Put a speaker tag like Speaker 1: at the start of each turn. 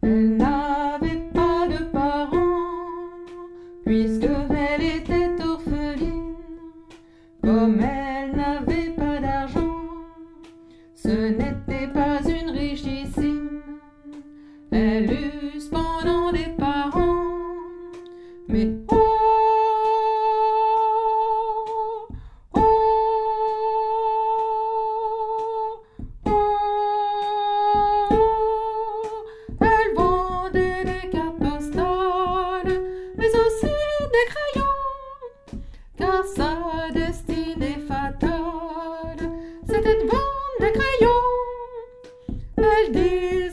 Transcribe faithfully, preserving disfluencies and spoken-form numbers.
Speaker 1: Elle n'avait pas de parents, puisque elle était orpheline. Comme elle n'avait pas d'argent, ce n'était pas une richissime. Elle eut cependant des parents, mais oh, oh, oh, elle vendait des cartes postales, mais aussi des crayons, car sa destinée fatale, c'était de vendre des crayons. Elle dit